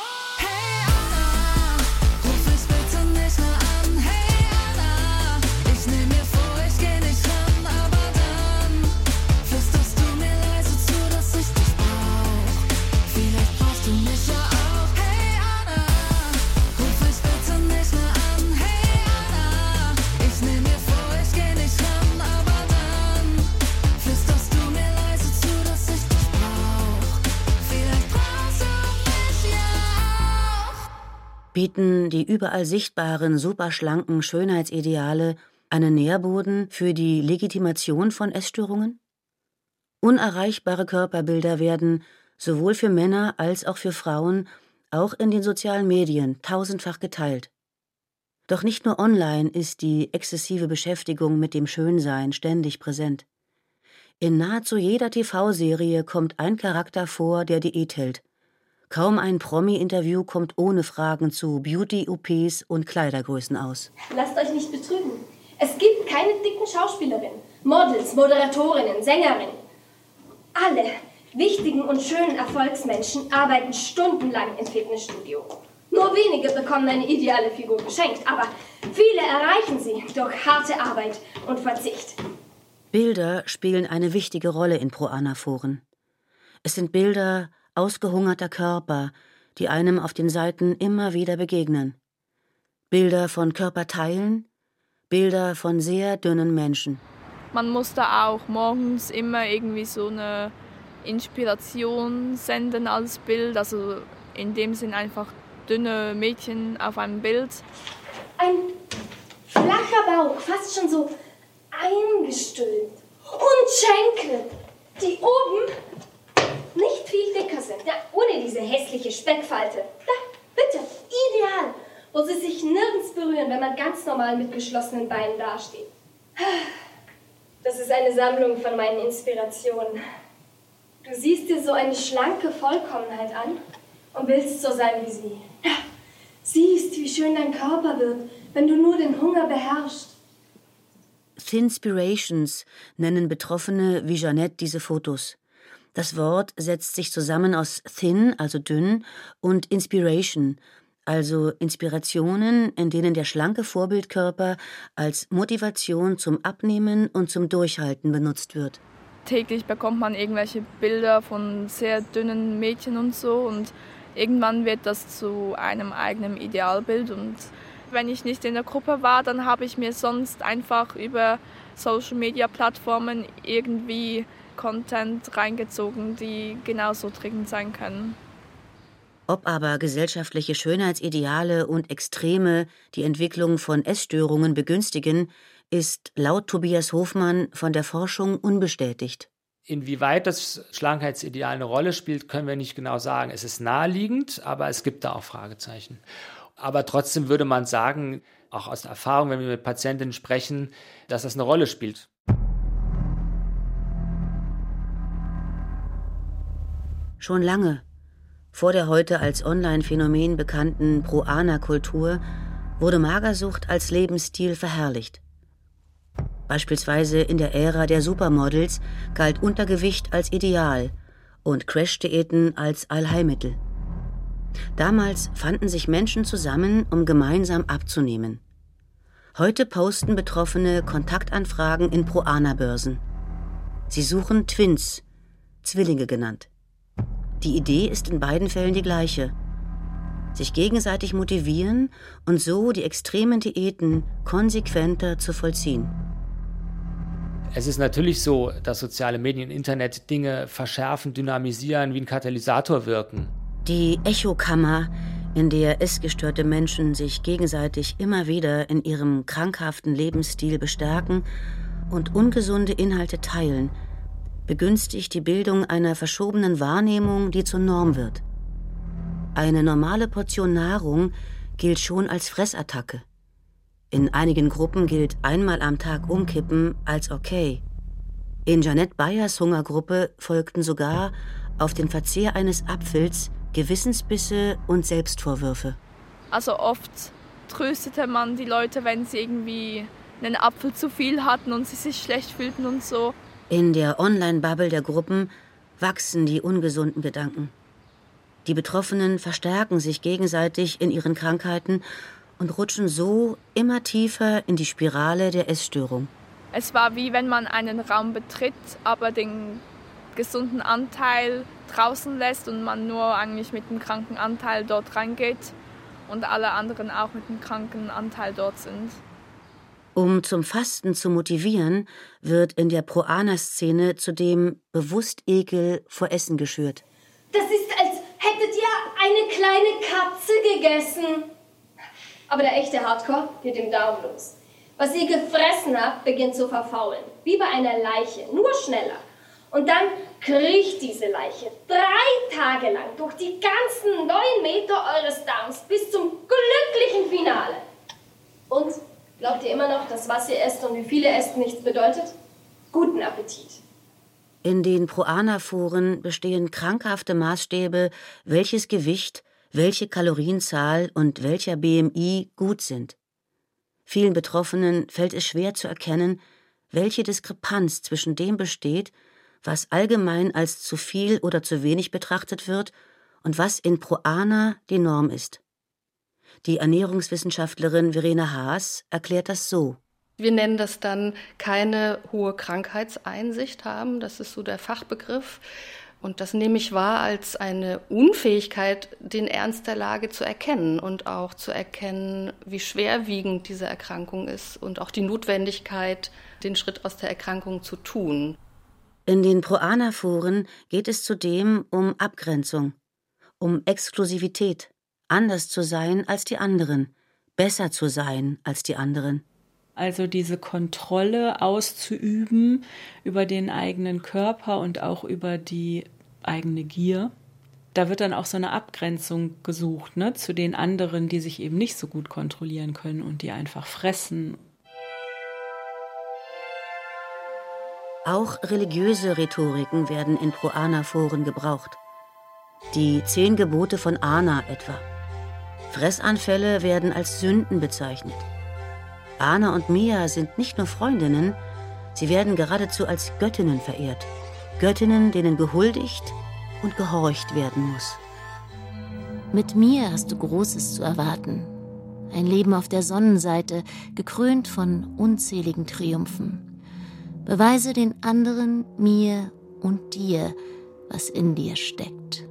S11: Hey Anna, ruf mich bitte nicht mehr an. Hey Anna, ich nehm mir vor, ich geh nicht ran, aber dann flüsterst du mir leise zu, dass ich dich brauch. Vielleicht brauchst du mich ja auch. Hey Anna, ruf mich bitte nicht mehr an. Hey Anna, ich nehm mir vor, ich geh nicht ran, aber dann flüsterst du mir leise zu, dass ich dich brauch. Vielleicht brauchst du mich ja auch.
S6: Bieten die überall sichtbaren, superschlanken Schönheitsideale einen Nährboden für die Legitimation von Essstörungen? Unerreichbare Körperbilder werden sowohl für Männer als auch für Frauen auch in den sozialen Medien tausendfach geteilt. Doch nicht nur online ist die exzessive Beschäftigung mit dem Schönsein ständig präsent. In nahezu jeder T V-Serie kommt ein Charakter vor, der Diät hält. Kaum ein Promi-Interview kommt ohne Fragen zu Beauty-O Ps und Kleidergrößen aus.
S10: Lasst euch nicht betrügen. Es gibt keine dicken Schauspielerinnen, Models, Moderatorinnen, Sängerinnen. Alle wichtigen und schönen Erfolgsmenschen arbeiten stundenlang im Fitnessstudio. Nur wenige bekommen eine ideale Figur geschenkt, aber viele erreichen sie durch harte Arbeit und Verzicht.
S6: Bilder spielen eine wichtige Rolle in Pro-Ana-Foren. Es sind Bilder ausgehungerter Körper, die einem auf den Seiten immer wieder begegnen. Bilder von Körperteilen, Bilder von sehr dünnen Menschen.
S9: Man muss da auch morgens immer irgendwie so eine Inspiration senden als Bild, also in dem Sinn einfach dünne Mädchen auf einem Bild.
S10: Ein flacher Bauch, fast schon so eingestülpt. Und Schenkel, die oben nicht viel dicker sind. Ja, ohne diese hässliche Speckfalte. Da, bitte, ideal. Wo sie sich nirgends berühren, wenn man ganz normal mit geschlossenen Beinen dasteht. Das ist eine Sammlung von meinen Inspirationen. Du siehst dir so eine schlanke Vollkommenheit an und willst so sein wie sie. Ja, siehst, wie schön dein Körper wird, wenn du nur den Hunger beherrschst.
S6: Thinspirations nennen Betroffene wie Jeanette diese Fotos. Das Wort setzt sich zusammen aus thin, also dünn, und Inspiration, also Inspirationen, in denen der schlanke Vorbildkörper als Motivation zum Abnehmen und zum Durchhalten benutzt wird.
S9: Täglich bekommt man irgendwelche Bilder von sehr dünnen Mädchen und so und irgendwann wird das zu einem eigenen Idealbild. Und wenn ich nicht in der Gruppe war, dann habe ich mir sonst einfach über Social-Media-Plattformen irgendwie Content reingezogen, die genauso triggend sein können.
S6: Ob aber gesellschaftliche Schönheitsideale und Extreme die Entwicklung von Essstörungen begünstigen, ist laut Tobias Hofmann von der Forschung unbestätigt.
S12: Inwieweit das Schlankheitsideal eine Rolle spielt, können wir nicht genau sagen. Es ist naheliegend, aber es gibt da auch Fragezeichen. Aber trotzdem würde man sagen, auch aus der Erfahrung, wenn wir mit Patientinnen sprechen, dass das eine Rolle spielt.
S6: Schon lange, vor der heute als Online-Phänomen bekannten Pro-Ana-Kultur, wurde Magersucht als Lebensstil verherrlicht. Beispielsweise in der Ära der Supermodels galt Untergewicht als Ideal und Crash-Diäten als Allheilmittel. Damals fanden sich Menschen zusammen, um gemeinsam abzunehmen. Heute posten Betroffene Kontaktanfragen in Pro-Ana-Börsen. Sie suchen Twins, Zwillinge genannt. Die Idee ist in beiden Fällen die gleiche. Sich gegenseitig motivieren und so die extremen Diäten konsequenter zu vollziehen.
S12: Es ist natürlich so, dass soziale Medien, Internet Dinge verschärfen, dynamisieren, wie ein Katalysator wirken.
S6: Die Echokammer, in der essgestörte Menschen sich gegenseitig immer wieder in ihrem krankhaften Lebensstil bestärken und ungesunde Inhalte teilen, begünstigt die Bildung einer verschobenen Wahrnehmung, die zur Norm wird. Eine normale Portion Nahrung gilt schon als Fressattacke. In einigen Gruppen gilt einmal am Tag umkippen als okay. In Jeanette Bayers Hungergruppe folgten sogar auf den Verzehr eines Apfels Gewissensbisse und Selbstvorwürfe.
S9: Also oft tröstete man die Leute, wenn sie irgendwie einen Apfel zu viel hatten und sie sich schlecht fühlten und so.
S6: In der Online-Bubble der Gruppen wachsen die ungesunden Gedanken. Die Betroffenen verstärken sich gegenseitig in ihren Krankheiten und rutschen so immer tiefer in die Spirale der Essstörung.
S9: Es war wie wenn man einen Raum betritt, aber den gesunden Anteil draußen lässt und man nur eigentlich mit dem kranken Anteil dort reingeht und alle anderen auch mit dem kranken Anteil dort sind.
S6: Um zum Fasten zu motivieren, wird in der Pro-Ana-Szene zudem bewusst Ekel vor Essen geschürt.
S10: Das ist, als hättet ihr eine kleine Katze gegessen. Aber der echte Hardcore geht im Daumen los. Was ihr gefressen habt, beginnt zu verfaulen. Wie bei einer Leiche, nur schneller. Und dann kriecht diese Leiche drei Tage lang durch die ganzen neun Meter eures Darms bis zum glücklichen Finale. Und glaubt ihr immer noch, dass was ihr esst und wie viel ihr esst nichts bedeutet? Guten Appetit.
S6: In den Pro-Ana-Foren bestehen krankhafte Maßstäbe, welches Gewicht, welche Kalorienzahl und welcher B M I gut sind. Vielen Betroffenen fällt es schwer zu erkennen, welche Diskrepanz zwischen dem besteht, was allgemein als zu viel oder zu wenig betrachtet wird und was in Pro-Ana die Norm ist. Die Ernährungswissenschaftlerin Verena Haas erklärt das so.
S15: Wir nennen das dann keine hohe Krankheitseinsicht haben, das ist so der Fachbegriff. Und das nehme ich wahr als eine Unfähigkeit, den Ernst der Lage zu erkennen und auch zu erkennen, wie schwerwiegend diese Erkrankung ist und auch die Notwendigkeit, den Schritt aus der Erkrankung zu tun.
S6: In den Pro-Ana-Foren geht es zudem um Abgrenzung, um Exklusivität, anders zu sein als die anderen, besser zu sein als die anderen.
S13: Also diese Kontrolle auszuüben über den eigenen Körper und auch über die eigene Gier. Da wird dann auch so eine Abgrenzung gesucht, ne, zu den anderen, die sich eben nicht so gut kontrollieren können und die einfach fressen.
S6: Auch religiöse Rhetoriken werden in Pro-Ana-Foren gebraucht. Die zehn Gebote von Ana etwa. Fressanfälle werden als Sünden bezeichnet. Ana und Mia sind nicht nur Freundinnen, sie werden geradezu als Göttinnen verehrt. Göttinnen, denen gehuldigt und gehorcht werden muss.
S5: Mit Mia hast du Großes zu erwarten. Ein Leben auf der Sonnenseite, gekrönt von unzähligen Triumphen. Beweise den anderen, mir und dir, was in dir steckt.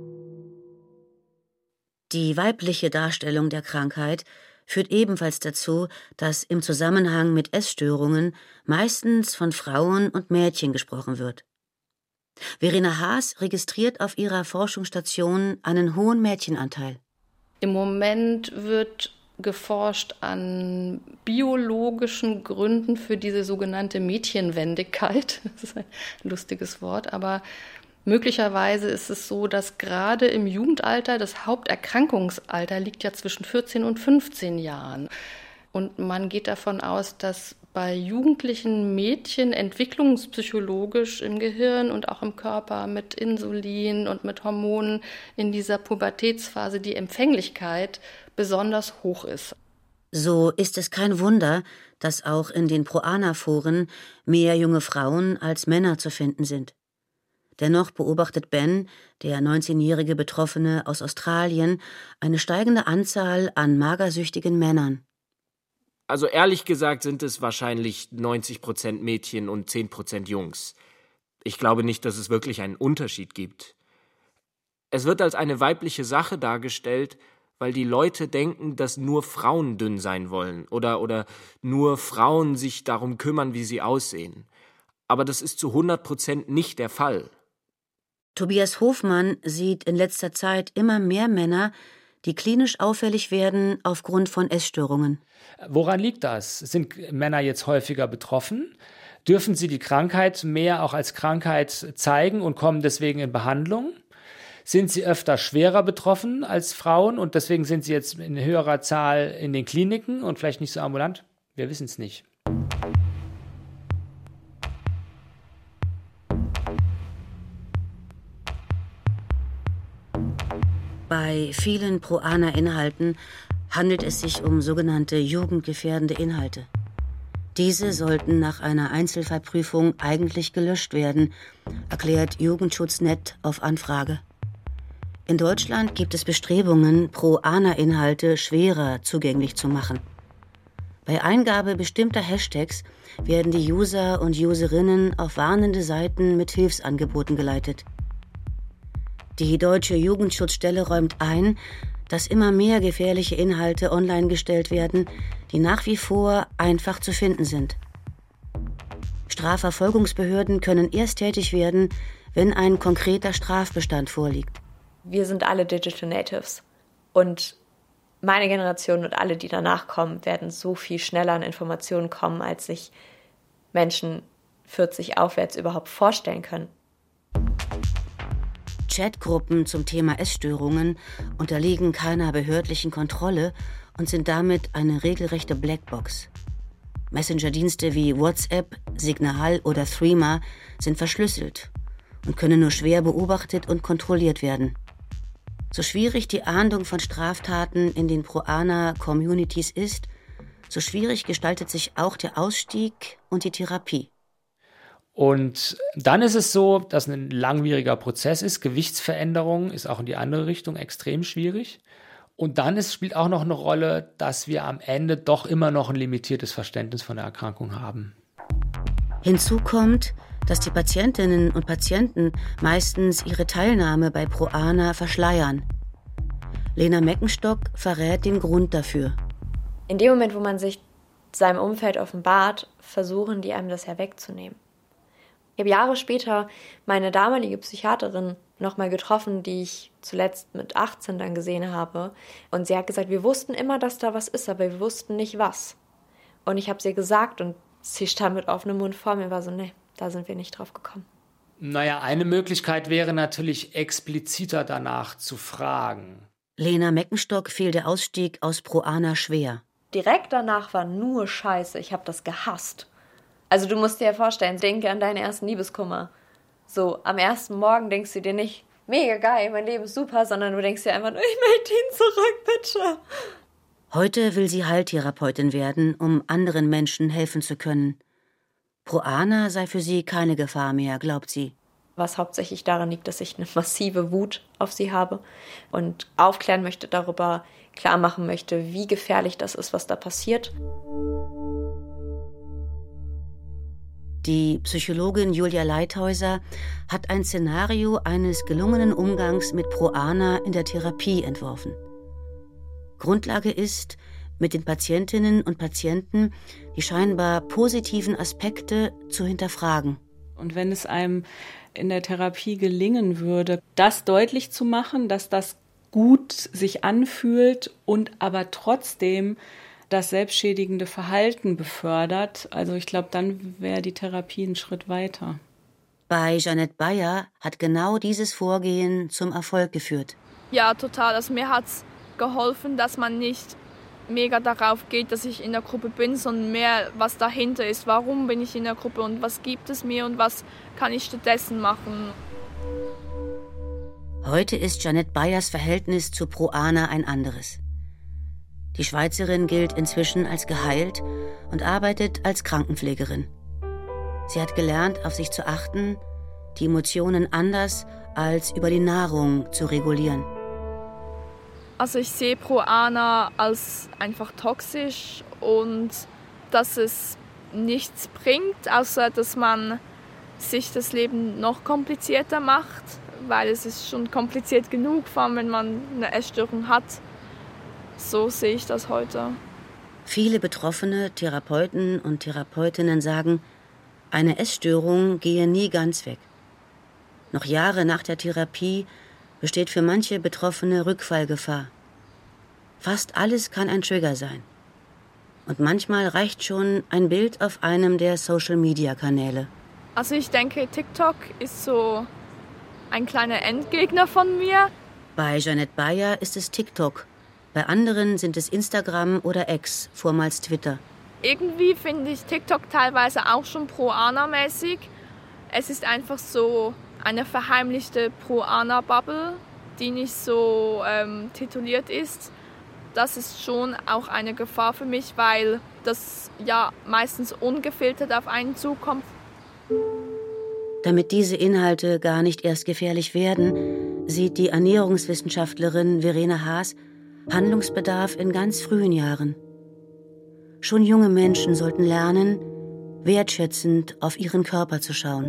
S6: Die weibliche Darstellung der Krankheit führt ebenfalls dazu, dass im Zusammenhang mit Essstörungen meistens von Frauen und Mädchen gesprochen wird. Verena Haas registriert auf ihrer Forschungsstation einen hohen Mädchenanteil.
S15: Im Moment wird geforscht an biologischen Gründen für diese sogenannte Mädchenwendigkeit. Das ist ein lustiges Wort, aber möglicherweise ist es so, dass gerade im Jugendalter, das Haupterkrankungsalter liegt ja zwischen vierzehn und fünfzehn Jahren. Und man geht davon aus, dass bei jugendlichen Mädchen entwicklungspsychologisch im Gehirn und auch im Körper mit Insulin und mit Hormonen in dieser Pubertätsphase die Empfänglichkeit besonders hoch ist.
S6: So ist es kein Wunder, dass auch in den Pro-Ana-Foren mehr junge Frauen als Männer zu finden sind. Dennoch beobachtet Ben, der neunzehnjährige Betroffene aus Australien, eine steigende Anzahl an magersüchtigen Männern.
S3: Also ehrlich gesagt sind es wahrscheinlich neunzig Prozent Mädchen und zehn Prozent Jungs. Ich glaube nicht, dass es wirklich einen Unterschied gibt. Es wird als eine weibliche Sache dargestellt, weil die Leute denken, dass nur Frauen dünn sein wollen oder, oder nur Frauen sich darum kümmern, wie sie aussehen. Aber das ist zu hundert Prozent nicht der Fall.
S6: Tobias Hofmann sieht in letzter Zeit immer mehr Männer, die klinisch auffällig werden aufgrund von Essstörungen.
S12: Woran liegt das? Sind Männer jetzt häufiger betroffen? Dürfen sie die Krankheit mehr auch als Krankheit zeigen und kommen deswegen in Behandlung? Sind sie öfter schwerer betroffen als Frauen und deswegen sind sie jetzt in höherer Zahl in den Kliniken und vielleicht nicht so ambulant? Wir wissen es nicht.
S6: Bei vielen Pro-Ana-Inhalten handelt es sich um sogenannte jugendgefährdende Inhalte. Diese sollten nach einer Einzelfallprüfung eigentlich gelöscht werden, erklärt Jugendschutznet auf Anfrage. In Deutschland gibt es Bestrebungen, Pro-Ana-Inhalte schwerer zugänglich zu machen. Bei Eingabe bestimmter Hashtags werden die User und Userinnen auf warnende Seiten mit Hilfsangeboten geleitet. Die deutsche Jugendschutzstelle räumt ein, dass immer mehr gefährliche Inhalte online gestellt werden, die nach wie vor einfach zu finden sind. Strafverfolgungsbehörden können erst tätig werden, wenn ein konkreter Strafbestand vorliegt.
S8: Wir sind alle Digital Natives und meine Generation und alle, die danach kommen, werden so viel schneller an Informationen kommen, als sich Menschen vierzig aufwärts überhaupt vorstellen können.
S6: Chatgruppen zum Thema Essstörungen unterliegen keiner behördlichen Kontrolle und sind damit eine regelrechte Blackbox. Messenger-Dienste wie WhatsApp, Signal oder Threema sind verschlüsselt und können nur schwer beobachtet und kontrolliert werden. So schwierig die Ahndung von Straftaten in den Pro-Ana-Communities ist, so schwierig gestaltet sich auch der Ausstieg und die Therapie.
S12: Und dann ist es so, dass ein langwieriger Prozess ist. Gewichtsveränderung ist auch in die andere Richtung extrem schwierig. Und dann ist, spielt auch noch eine Rolle, dass wir am Ende doch immer noch ein limitiertes Verständnis von der Erkrankung haben.
S6: Hinzu kommt, dass die Patientinnen und Patienten meistens ihre Teilnahme bei ProAna verschleiern. Lena Meckenstock verrät den Grund dafür.
S8: In dem Moment, wo man sich seinem Umfeld offenbart, versuchen die einem das ja wegzunehmen. Ich habe Jahre später meine damalige Psychiaterin nochmal getroffen, die ich zuletzt mit achtzehn dann gesehen habe. Und sie hat gesagt, wir wussten immer, dass da was ist, aber wir wussten nicht was. Und ich habe es ihr gesagt und sie stand mit offenem Mund vor mir und war so, nee, da sind wir nicht drauf gekommen.
S12: Naja, eine Möglichkeit wäre natürlich, expliziter danach zu fragen.
S6: Lena Meckenstock fiel der Ausstieg aus ProAna schwer.
S8: Direkt danach war nur Scheiße. Ich habe das gehasst. Also du musst dir ja vorstellen, denke an deinen ersten Liebeskummer. So, am ersten Morgen denkst du dir nicht, mega geil, mein Leben ist super, sondern du denkst dir einfach nur, ich möchte ihn zurück, bitte.
S6: Heute will sie Heiltherapeutin werden, um anderen Menschen helfen zu können. ProAna sei für sie keine Gefahr mehr, glaubt sie.
S8: Was hauptsächlich daran liegt, dass ich eine massive Wut auf sie habe und aufklären möchte darüber, klar machen möchte, wie gefährlich das ist, was da passiert.
S6: Die Psychologin Julia Leithäuser hat ein Szenario eines gelungenen Umgangs mit ProAna in der Therapie entworfen. Grundlage ist, mit den Patientinnen und Patienten die scheinbar positiven Aspekte zu hinterfragen.
S13: Und wenn es einem in der Therapie gelingen würde, das deutlich zu machen, dass das gut sich anfühlt und aber trotzdem das selbstschädigende Verhalten befördert, also ich glaube, dann wäre die Therapie einen Schritt weiter.
S6: Bei Jeanette Bayer hat genau dieses Vorgehen zum Erfolg geführt.
S9: Ja, total. Also mir hat es geholfen, dass man nicht mega darauf geht, dass ich in der Gruppe bin, sondern mehr, was dahinter ist. Warum bin ich in der Gruppe und was gibt es mir und was kann ich stattdessen machen?
S6: Heute ist Jeanette Bayers Verhältnis zu ProAna ein anderes. Die Schweizerin gilt inzwischen als geheilt und arbeitet als Krankenpflegerin. Sie hat gelernt, auf sich zu achten, die Emotionen anders als über die Nahrung zu regulieren.
S9: Also ich sehe ProAna als einfach toxisch und dass es nichts bringt, außer dass man sich das Leben noch komplizierter macht, weil es ist schon kompliziert genug, vor allem wenn man eine Essstörung hat. So sehe ich das heute.
S6: Viele betroffene Therapeuten und Therapeutinnen sagen, eine Essstörung gehe nie ganz weg. Noch Jahre nach der Therapie besteht für manche Betroffene Rückfallgefahr. Fast alles kann ein Trigger sein. Und manchmal reicht schon ein Bild auf einem der Social-Media-Kanäle.
S9: Also ich denke, TikTok ist so ein kleiner Endgegner von mir.
S6: Bei Jeanette Bayer ist es TikTok. Bei anderen sind es Instagram oder X, vormals Twitter.
S9: Irgendwie finde ich TikTok teilweise auch schon ProAna-mäßig. Es ist einfach so eine verheimlichte ProAna-Bubble, die nicht so ähm, tituliert ist. Das ist schon auch eine Gefahr für mich, weil das ja meistens ungefiltert auf einen zukommt.
S6: Damit diese Inhalte gar nicht erst gefährlich werden, sieht die Ernährungswissenschaftlerin Verena Haas Handlungsbedarf in ganz frühen Jahren. Schon junge Menschen sollten lernen, wertschätzend auf ihren Körper zu schauen.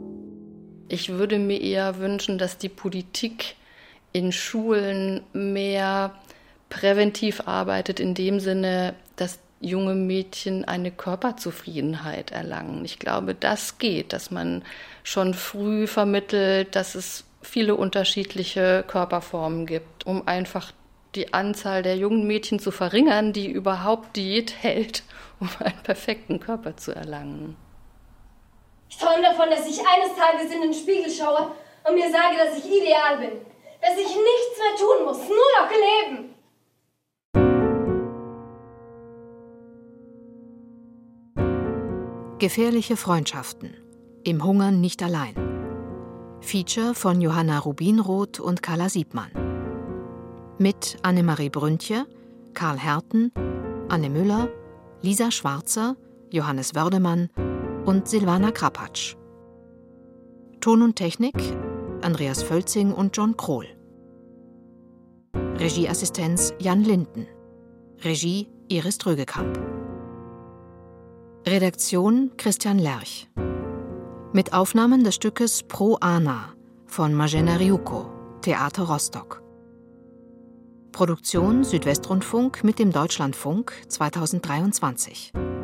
S15: Ich würde mir eher wünschen, dass die Politik in Schulen mehr präventiv arbeitet, in dem Sinne, dass junge Mädchen eine Körperzufriedenheit erlangen. Ich glaube, das geht, dass man schon früh vermittelt, dass es viele unterschiedliche Körperformen gibt, um einfach die Anzahl der jungen Mädchen zu verringern, die überhaupt Diät hält, um einen perfekten Körper zu erlangen.
S10: Ich träume davon, dass ich eines Tages in den Spiegel schaue und mir sage, dass ich ideal bin. Dass ich nichts mehr tun muss, nur noch leben.
S4: Gefährliche Freundschaften. Im Hungern nicht allein. Feature von Johanna Rubinroth und Carla Siebmann. Mit Annemarie Brüntje, Karl Herten, Anne Müller, Lisa Schwarzer, Johannes Wördemann und Silvana Krapatsch. Ton und Technik Andreas Völzing und John Krohl. Regieassistenz Jan Linden. Regie Iris Drögekamp. Redaktion Christian Lerch. Mit Aufnahmen des Stückes Pro Ana von Marzena Riuco, Theater Rostock. Produktion Südwestrundfunk mit dem Deutschlandfunk zweitausenddreiundzwanzig.